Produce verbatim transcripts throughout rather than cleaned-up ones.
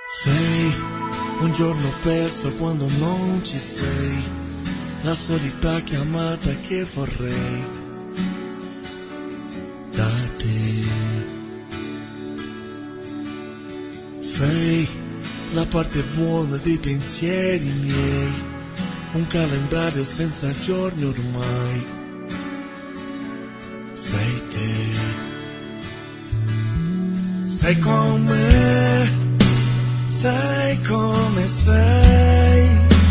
Sei un giorno perso quando non ci sei, la solita chiamata che vorrei da te. Sei la parte buona dei pensieri miei, un calendario senza giorni ormai. Sei te. Sei con me, sei come sei,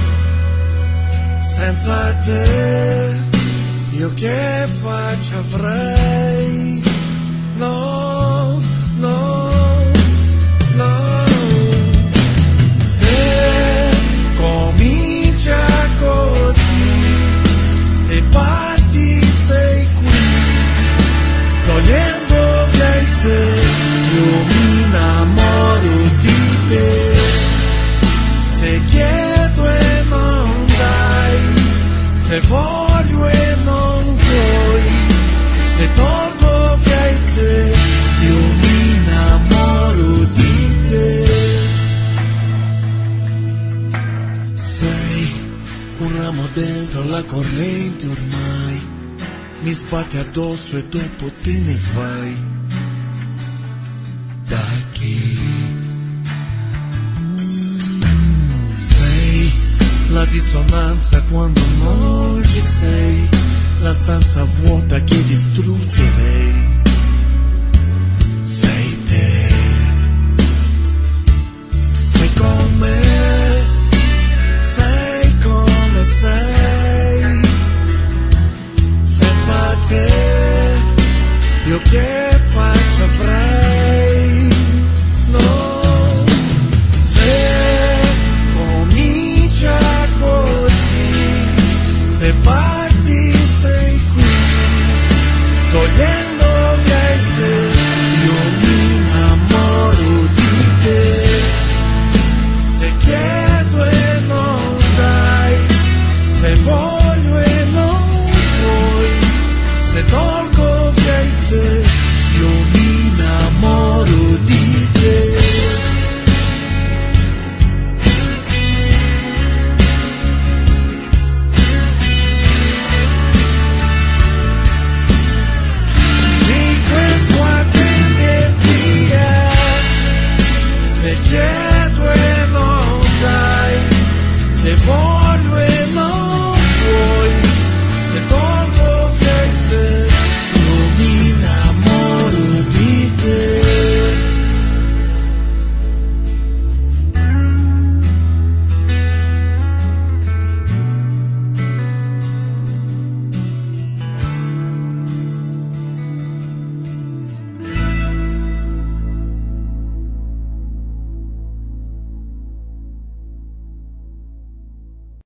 senza te io che faccia avrei? No, no, no. Se comincia così, se parti sei qui, togliendo via i se, io mi innamoro di te. Se chiedo e non dai, se voglio e non vuoi, se tolgo via i se, io mi innamoro di te. Sei un ramo dentro la corrente ormai, mi sbatti addosso e dopo te ne vai. Da chi? Sei la dissonanza quando non ci sei, la stanza vuota che distruggerei. Sei te. Sei con me, sei come sei, senza te io che faccia avrei? No, se comincia così, se